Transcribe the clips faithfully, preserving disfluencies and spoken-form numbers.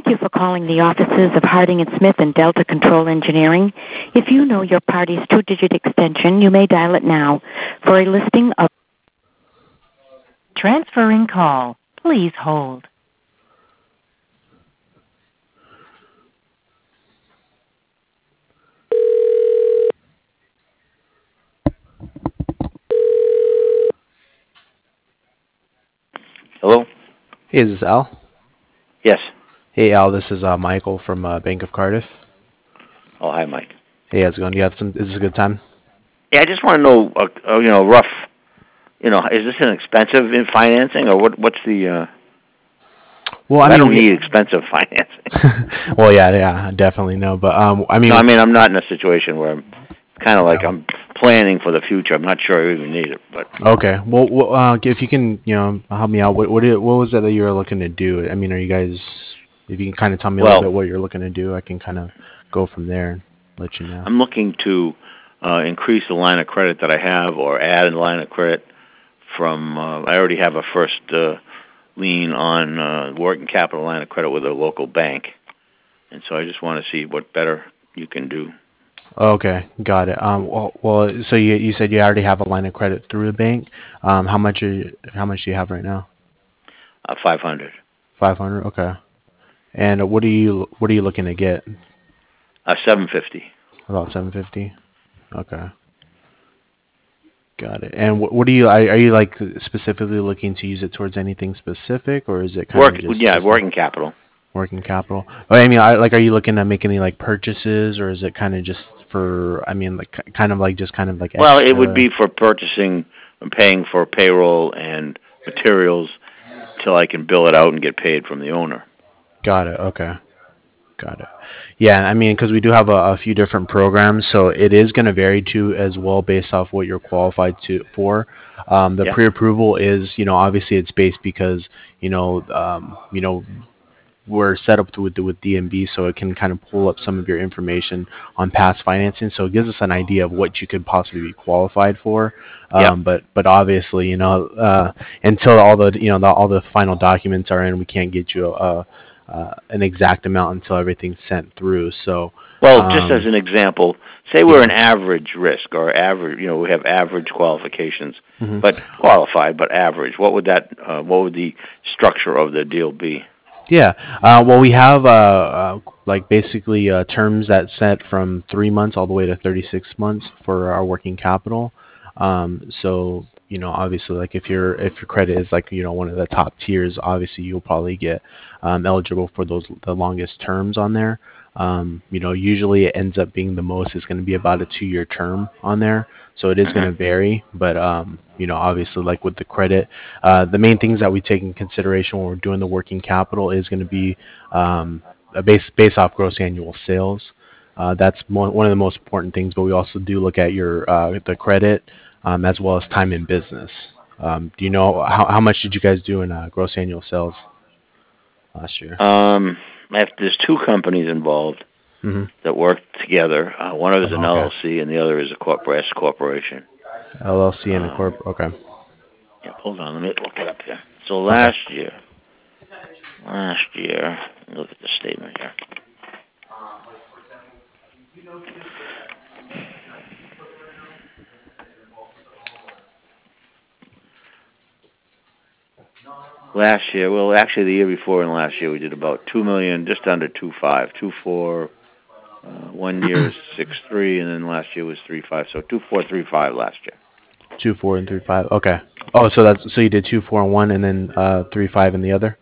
Thank you for calling the offices of Harding and Smith and Delta Control Engineering. If you know your party's two-digit extension, you may dial it now. For a listing of transferring call, please hold. Hello? Hey, is this Al? Yes. Hey, Al, this is uh, Michael from uh, Bank of Cardiff. Oh, hi, Mike. Hey, how's it going? Do you have some? Is this a good time? Yeah, I just want to know, uh, uh, you know, rough, you know, is this an expensive in financing, or what? What's the, uh... Well, I, I mean, don't we... need expensive financing. Well, yeah, yeah, definitely no, but, um, I mean... No, I mean, I'm not in a situation where I'm kind of like no. I'm planning for the future. I'm not sure I even need it, but... Okay. Well, well uh, if you can, you know, help me out, what what, what was it that you were looking to do? I mean, are you guys... If you can kind of tell me a well, little bit what you're looking to do, I can kind of go from there and let you know. I'm looking to uh, increase the line of credit that I have or add a line of credit from... Uh, I already have a first uh, lien on uh, working capital line of credit with a local bank. And so I just want to see what better you can do. Okay, got it. Um, well, well, so you you said you already have a line of credit through a bank. Um, how much are you, how much do you have right now? Uh, five hundred. Five hundred. Okay. And what are you what are you looking to get? Uh, seven fifty. About seven fifty. Okay. Got it. And what, what are you are, are you like specifically looking to use it towards anything specific, or is it kind Work, of just yeah, just working capital. Working capital. Oh, I mean, I, like, are you looking to make any like purchases, or is it kind of just for? I mean, like, kind of like just kind of like. Well, extra... it would be for purchasing and paying for payroll and materials till I can bill it out and get paid from the owner. Got it. Okay. Got it. Yeah, I mean, because we do have a, a few different programs, so it is going to vary too as well based off what you're qualified to for. Um, the Yeah. pre-approval is, you know, obviously it's based because, you know, um, you know, we're set up with with D M B, so it can kind of pull up some of your information on past financing. So it gives us an idea of what you could possibly be qualified for. Um, Yeah. But but obviously, you know, uh, until all the you know the, all the final documents are in, we can't get you a, uh, an exact amount until everything's sent through. So. Well, um, just as an example, say we're yeah. an average risk or average, you know, we have average qualifications, Mhm. but qualified, but average. What would that? Uh, what would the structure of the deal be? Yeah. Uh, well, we have uh, uh, like basically uh, terms that set from three months all the way to thirty-six months for our working capital. Um, so you know, obviously, like if your if your credit is like you know one of the top tiers, obviously you'll probably get um, eligible for those the longest terms on there. Um, you know, usually it ends up being the most is going to be about a two-year term on there. So it is going to Mm-hmm. vary, but um, you know, obviously, like with the credit, uh, the main things that we take in consideration when we're doing the working capital is going to be um, a base based off gross annual sales. Uh, that's mo- one of the most important things. But we also do look at your uh, the credit um, as well as time in business. Um, do you know how how much did you guys do in uh, gross annual sales last year? Um, there's two companies involved Mm-hmm. that work together. Uh, one of them is an Oh, okay. L L C, and the other is a corporate corporation. L L C and a Um, corp. Okay. yeah, hold on, let me look it up here. So Okay. last year, last year, look at the statement here. Last year, well, actually the year before and last year we did about two million, just under two five, two four. Uh, one year was six three, and then last year was three five. So two four three five last year. Two four and three five. Okay. Oh, so that's so you did two four and one, and then uh, three five in the other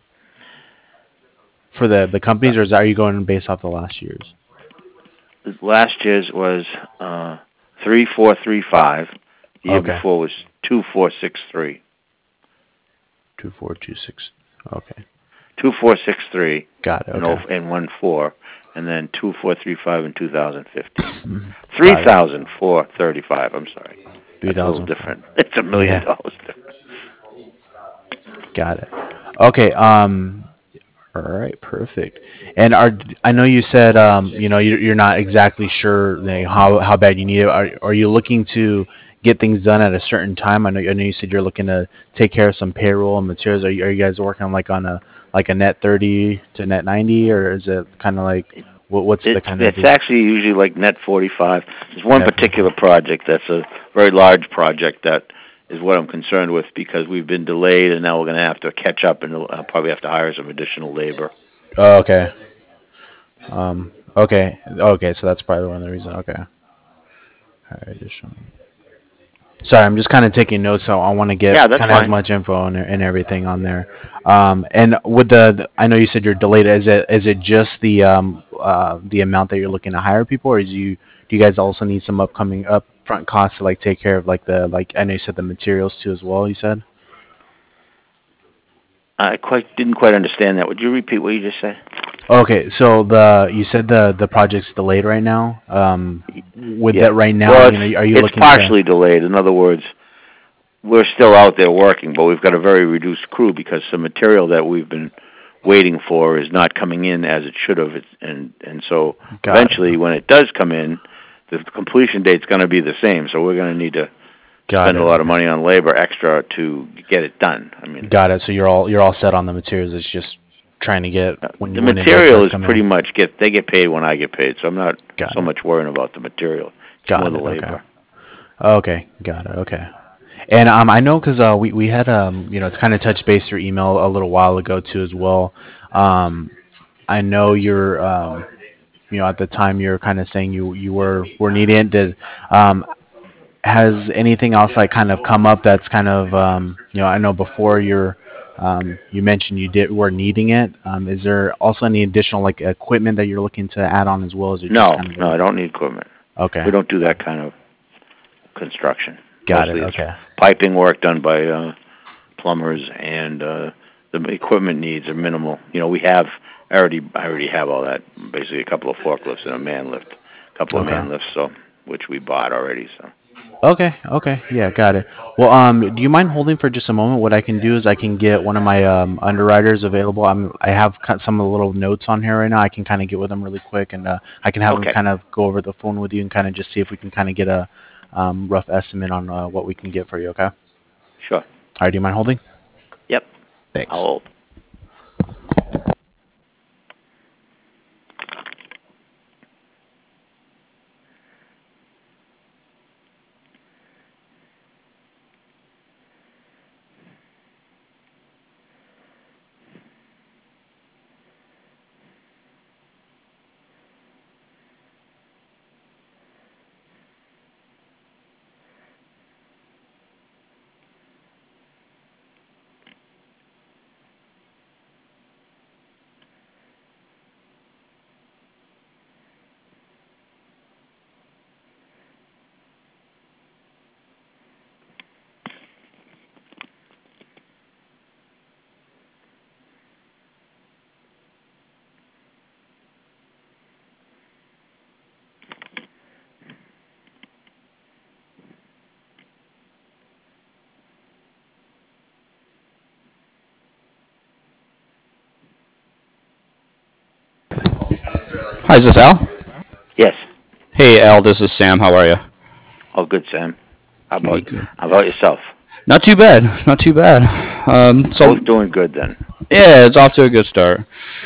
for the the companies, or is that, are you going based off the last year's? Last year's was uh, three four three five. The year Okay. before was two four six three. Two four two six. Okay. Two four six three. Got it. And Okay. oh, and one four, and then two four three five in two thousand fifteen. Got Three it. thousand four thirty five. I'm sorry. Three That's a little thousand. different. It's a million Yeah. dollars different. Got it. Okay. Um. All right. Perfect. And are I know you said um you know you're, you're not exactly sure you know, how how bad you need it. Are are you looking to get things done at a certain time? I know I know you said you're looking to take care of some payroll and materials. Are you are you guys working like on a like a net thirty to net ninety, or is it kind of like what, what's It's, the kind it's of actually usually like net forty-five. There's one net particular project that's a very large project that is what I'm concerned with because we've been delayed and now we're going to have to catch up and I'll probably have to hire some additional labor. Oh, okay. Um, okay. Okay, so that's probably one of the reasons. Okay. All right, additional. Sorry, I'm just kind of taking notes, so I want to get Yeah, that's kind of as fine. much info and, and everything on there. Um, and with the, the, I know you said you're delayed. Is it is it just the um uh the amount that you're looking to hire people, or is you do you guys also need some upcoming upfront costs to like take care of like the like I know you said the materials too as well. You said. I quite didn't quite understand that. Would you repeat what you just said? Okay, so the you said the the project's delayed right now. Um, with Yeah. that right now, Well, I it's mean, are you, are you it's looking partially delayed. In other words, we're still out there working, but we've got a very reduced crew because some material that we've been waiting for is not coming in as it should have. It's, and and so to? eventually, Got when it does come in, the completion date's going to be the same. So we're going to need to got spend it. a lot of Okay. money on labor extra to get it done. I mean, Got it. So you're all you're all set on the materials. It's just trying to get uh, when the when it does material start is coming pretty in. much get they get paid when I get paid. So I'm not Got so it. much worrying about the material. It's more Got the it. Okay. labor. Okay. Got it. Okay. And um, I know because uh, we we had um, you know, to kind of touch base through email a little while ago too as well. Um, I know you're um, you know, at the time you're kind of saying you you were were needing it. Um, has anything else like kind of come up that's kind of um, you know, I know before you're um, you mentioned you did were needing it. Um, is there also any additional like equipment that you're looking to add on as well? As it just No, kind of no, I really? don't need equipment. Okay, We don't do that kind of construction. got it. Mostly it's Okay, piping work done by uh, plumbers, and uh, the equipment needs are minimal. You know, we have I already I already have all that. Basically, a couple of forklifts and a man lift, a couple of okay, man lifts, so which we bought already. So okay, okay. Yeah, got it. Well, um, do you mind holding for just a moment? What I can do is I can get one of my um underwriters available. I'm I have cut some of the little notes on here right now. I can kind of get with them really quick, and uh, I can have them okay, kind of go over the phone with you and kind of just see if we can kind of get a um rough estimate on uh, what we can get for you. Okay. All sure, right. Do you mind holding? yep. Thanks. How old? Hi, is this Al? Yes. Hey, Al, this is Sam. How are you? Oh, good, Sam. How about Good, good. how about yourself? Not too bad. Not too bad. Um, so Both doing good then. yeah, it's off to a good start.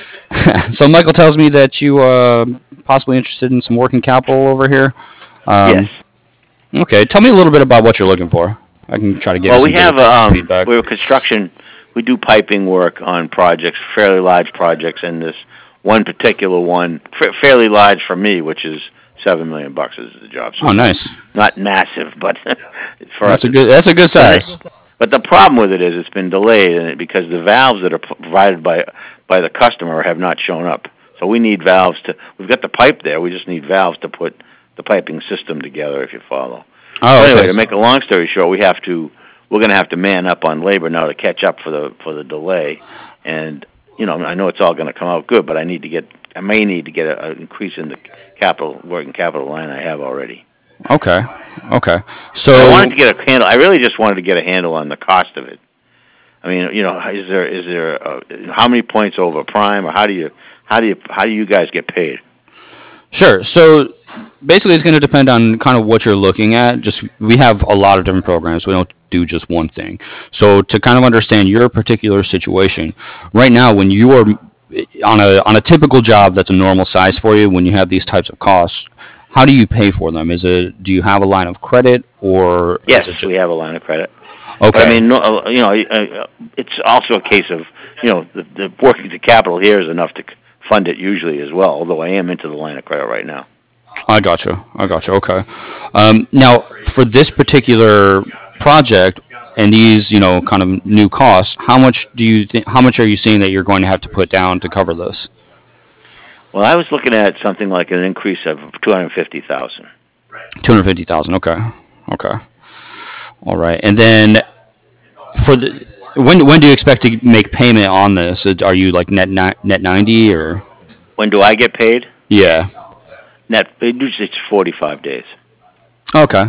So Michael tells me that you uh possibly interested in some working capital over here. Yes. Um, okay, tell me a little bit about what you're looking for. I can try to give Well, you we some have good um, feedback. we're construction. We do piping work on projects, fairly large projects, and this one particular one, fa- fairly large for me, which is seven million bucks is the job. So Oh, it's not nice. not massive, but for us, That's a it's, good. That's a good but size. it, but the problem with it is it's been delayed, and it, because the valves that are p- provided by by the customer have not shown up. So we need valves to. We've got the pipe there. We just need valves to put the piping system together. If you follow. Oh, So anyway, okay. to make a long story short, we have to we're going to have to man up on labor now to catch up for the for the delay, and you know I know it's all going to come out good, but I need to get I may need to get an increase in the capital working capital line I have already. Okay. Okay. But I So wanted to get a handle. I really just wanted to get a handle on the cost of it. I mean, you know, is there is there uh, how many points over prime, or how do you how do you how do you guys get paid? Sure. So basically, it's going to depend on kind of what you're looking at. Just we have a lot of different programs. We don't do just one thing. So to kind of understand your particular situation, right now, when you are on a on a typical job that's a normal size for you, when you have these types of costs, how do you pay for them? Is it do you have a line of credit or Yes, is it we just have a line of credit. But I okay? mean, no, uh, you know, uh, uh, it's also a case of, you know, the, the working to capital here is enough to c- fund it usually as well. Although I am into the line of credit right now. I gotcha. I gotcha. Okay. Um, now, for this particular project and these, you know, kind of new costs, how much do you think? How much are you seeing that you're going to have to put down to cover this? Well, I was looking at something like an increase of two hundred fifty thousand. Two hundred fifty thousand. Okay. Okay. All right. And then for the when when do you expect to make payment on this? Are you like net ni- net ninety or? When do I get paid? Yeah. Net, it usually it's forty-five days, Okay.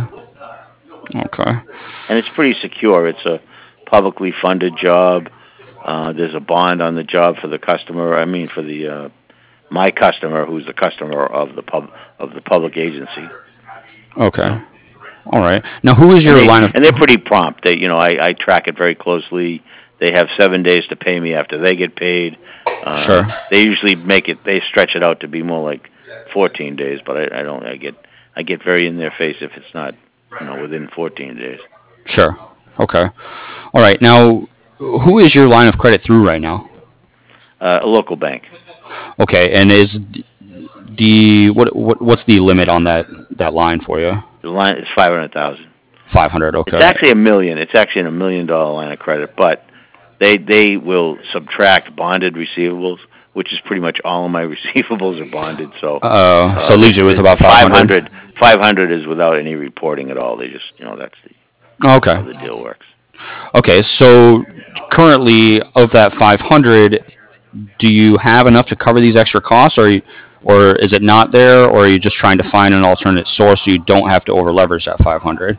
Okay. and it's pretty secure. It's a publicly funded job. Uh, there's a bond on the job for the customer. I mean, for the uh, my customer, who's the customer of the pub of the public agency. Okay. All right. Now, who is And your they line of? and they're pretty prompt. They, you know, I, I track it very closely. They have seven days to pay me after they get paid. Uh, Sure. They usually make it. They stretch it out to be more like fourteen days, but I, I don't. I get I get very in their face if it's not, you know, within fourteen days. Sure. Okay. All right. Now, who is your line of credit through right now? Uh, a local bank. Okay. And is the what what what's the limit on that that line for you? The line is five hundred thousand. Five hundred. Okay. It's actually a million. It's actually a million dollar line of credit, but they they will subtract bonded receivables, which is pretty much all of my receivables are bonded. So Uh, uh, so it leaves you with about five hundred. five hundred is without any reporting at all. They just, you know, that's the, Okay. how the deal works. Okay. So currently, of that five hundred, do you have enough to cover these extra costs, or you, or is it not there, or are you just trying to find an alternate source so you don't have to over leverage that five hundred?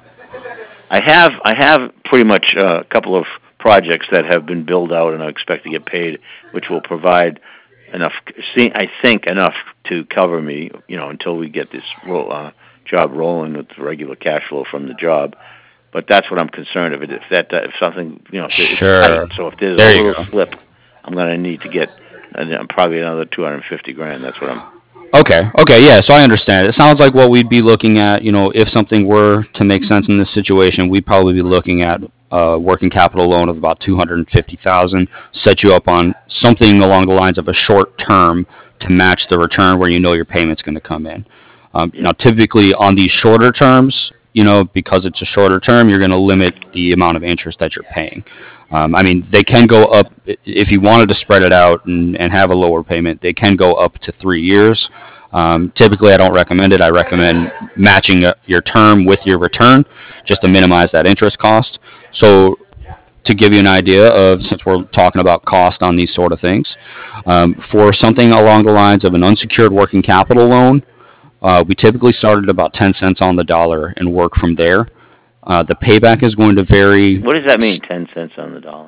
I have I have pretty much uh, a couple of projects that have been billed out and I expect to get paid, which will provide enough. See, I think enough to cover me, you know, until we get this ro- uh, job rolling with regular cash flow from the job. But that's what I'm concerned of. It if that if something, you know, if it's Sure. tight. So if there's There a you little go. slip, I'm going to need to get uh, probably another two hundred fifty grand. That's what I'm. Okay. Okay. Yeah. So I understand. It sounds like what we'd be looking at, you know, if something were to make sense in this situation, we'd probably be looking at a working capital loan of about two hundred fifty thousand, set you up on something along the lines of a short term to match the return where you know your payment's going to come in. Um, now, typically on these shorter terms, you know, because it's a shorter term, you're going to limit the amount of interest that you're paying. Um, I mean, they can go up if you wanted to spread it out and, and have a lower payment. They can go up to three years. Um, typically, I don't recommend it. I recommend matching uh, your term with your return, just to minimize that interest cost. So, to give you an idea of, since we're talking about cost on these sort of things, um, for something along the lines of an unsecured working capital loan, uh, we typically start at about ten cents on the dollar and work from there. Uh, the payback is going to vary. What does that mean? Ten cents on the dollar.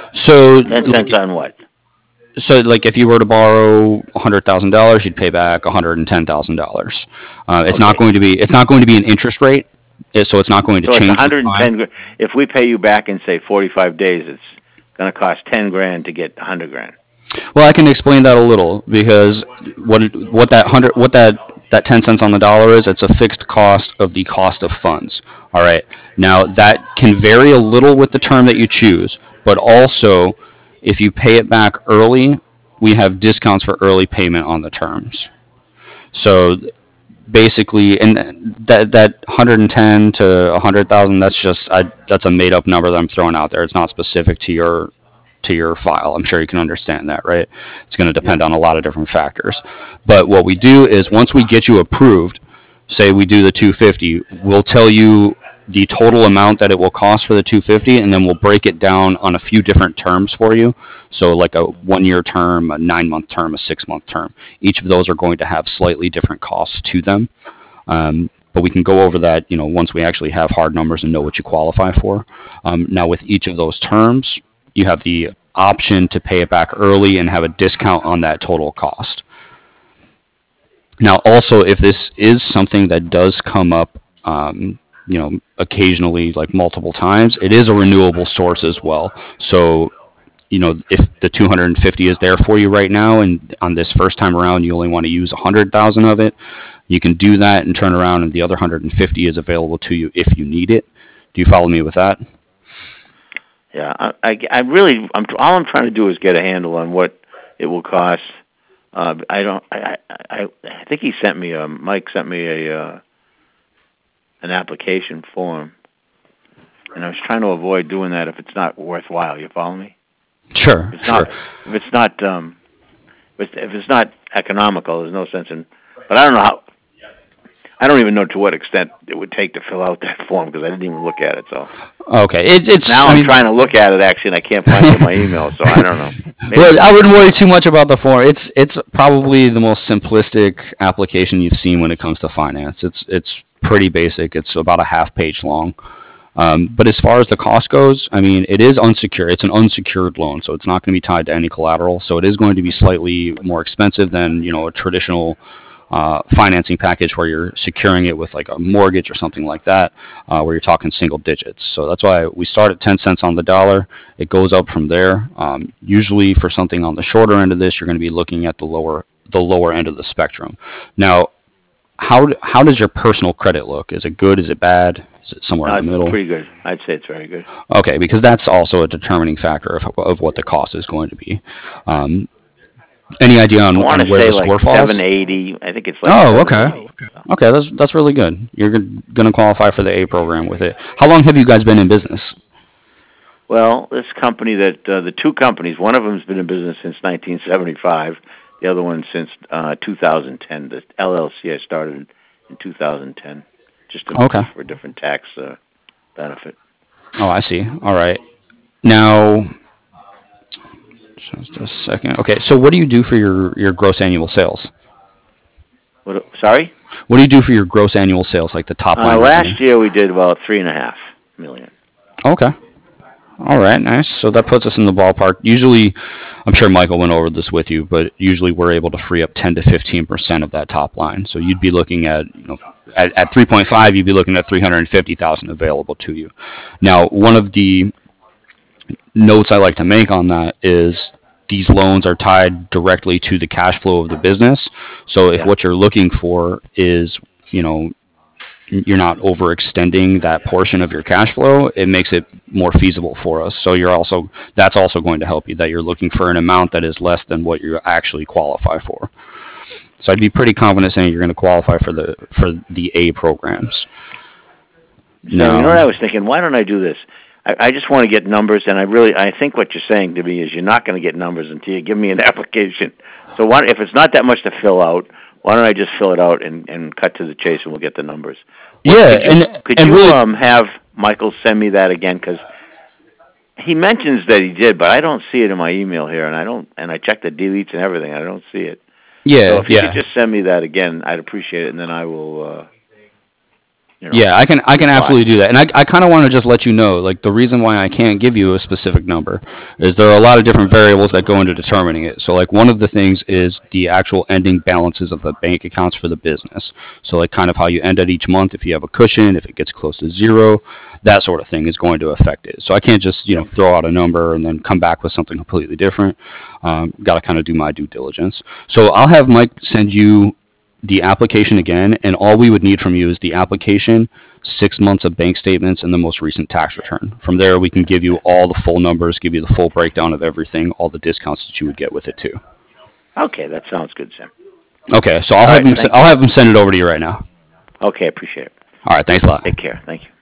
So, Ten cents on what? so like if you were to borrow one hundred thousand dollars, you'd pay back one hundred ten thousand dollars. Uh, it's not Okay. going to be it's not going to be an interest rate, eh, so it's not going to So it's change with one hundred ten. time. gra- If we pay you back in say forty-five days, it's going to cost ten grand to get one hundred grand. Well, I can explain that a little because what it, what that hundred what that that ten cents on the dollar is, it's a fixed cost of the cost of funds. All right. Now that can vary a little with the term that you choose, but also if you pay it back early, we have discounts for early payment on the terms. So basically, and that that one hundred ten to one hundred thousand, that's just I, that's a made up number that I'm throwing out there. It's not specific to your to your file. I'm sure you can understand that, right? It's going to Yeah. depend on a lot of different factors. But what we do is once we get you approved, say we do the two hundred fifty, we'll tell you the total amount that it will cost for the two hundred fifty, and then we'll break it down on a few different terms for you. So like a one-year term, a nine-month term, a six-month term. Each of those are going to have slightly different costs to them. Um, but we can go over that, you know, once we actually have hard numbers and know what you qualify for. Um, now, with each of those terms, you have the option to pay it back early and have a discount on that total cost. Now, also, if this is something that does come up, um, you know, occasionally, like multiple times, it is a renewable source as well. So, you know, if the two hundred fifty is there for you right now, and on this first time around you only want to use one hundred thousand of it, you can do that and turn around, and the other one hundred fifty is available to you if you need it. Do you follow me with that? Yeah, I, I, I really, I'm all I'm trying to do is get a handle on what it will cost. Uh, I don't, I, I, I think he sent me a, Mike sent me a, uh, an application form, and I was trying to avoid doing that if it's not worthwhile. You follow me? Sure, If it's sure. not, if it's not, um, if it's, if it's not economical, there's no sense in. But I don't know how. I don't even know to what extent it would take to fill out that form because I didn't even look at it. So Okay, it, it's now I I'm mean, trying to look at it actually, and I can't find it in my email. So I don't know. Maybe. Well, I wouldn't worry too much about the form. It's it's probably the most simplistic application you've seen when it comes to finance. It's it's pretty basic. It's about a half page long. Um, but as far as the cost goes, I mean, it is unsecured. It's an unsecured loan, so it's not going to be tied to any collateral. So it is going to be slightly more expensive than, you know, a traditional uh, financing package where you're securing it with like a mortgage or something like that, uh, where you're talking single digits. So that's why we start at ten cents on the dollar. It goes up from there. Um, usually for something on the shorter end of this, you're going to be looking at the lower the lower end of the spectrum. Now, how how does your personal credit look? Is it good? Is it bad? Is it somewhere Uh, in the middle? It's pretty good. I'd say it's very good. Okay, because that's also a determining factor of of what the cost is going to be. Um, any idea on, I want on to where say the like score falls? seven eighty. I think it's like. Oh, okay. seven eighty. Okay, that's that's really good. You're going to qualify for the A program with it. How long have you guys been in business? Well, this company that uh, the two companies, one of them's been in business since nineteen seventy-five. The other one since uh, two thousand ten. The L L C I started in two thousand ten, just to Okay. for a different tax uh, benefit. Oh, I see. All right. Now, just a second. Okay, so what do you do for your, your gross annual sales? What, sorry? What do you do for your gross annual sales, like the top line? Uh, last year we did about three and a half million. Okay. All right, nice. So that puts us in the ballpark. Usually, I'm sure Michael went over this with you, but usually we're able to free up ten to fifteen percent of that top line. So you'd be looking at, you know, at, at three point five, you'd be looking at three hundred fifty thousand available to you. Now, one of the notes I like to make on that is these loans are tied directly to the cash flow of the business. So if Yeah. what you're looking for is, you know, you're not overextending that portion of your cash flow, it makes it more feasible for us. So you're also that's also going to help you, that you're looking for an amount that is less than what you actually qualify for. So I'd be pretty confident saying you're going to qualify for the for the A programs. So, no. You know what I was thinking? Why don't I do this? I, I just want to get numbers, and I really I think what you're saying to me is you're not going to get numbers until you give me an application. So why, if it's not that much to fill out, why don't I just fill it out and, and cut to the chase, and we'll get the numbers? Yeah, could you, and could and you really, um have Michael send me that again, because he mentions that he did, but I don't see it in my email here, and I don't and I checked the deletes and everything, I don't see it. Yeah, so if you yeah. could just send me that again, I'd appreciate it, and then I will. Uh, you know, Yeah, I can I can reply. absolutely do that. And I I kind of want to just let you know, like, the reason why I can't give you a specific number is there are a lot of different variables that go into determining it. So, like, one of the things is the actual ending balances of the bank accounts for the business. So, like, kind of how you end at each month, if you have a cushion, if it gets close to zero, that sort of thing is going to affect it. So I can't just, you know, throw out a number and then come back with something completely different. Um, got to kind of do my due diligence. So I'll have Mike send you the application again, and all we would need from you is the application, six months of bank statements, and the most recent tax return. From there, we can give you all the full numbers, give you the full breakdown of everything, all the discounts that you would get with it too. Okay, that sounds good, Sam. Okay, so I'll All have right, him. thank I'll you. have him send it over to you right now. Okay, appreciate it. All right, thanks a lot. Take care. Thank you.